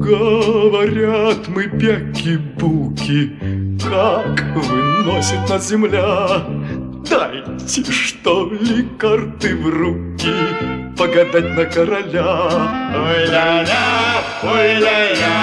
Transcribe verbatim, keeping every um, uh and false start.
Говорят мы бяки-буки, как выносит нас земля. Дайте, что ли, карты в руки, погадать на короля. Ой-ля-ля, ой-ля-ля,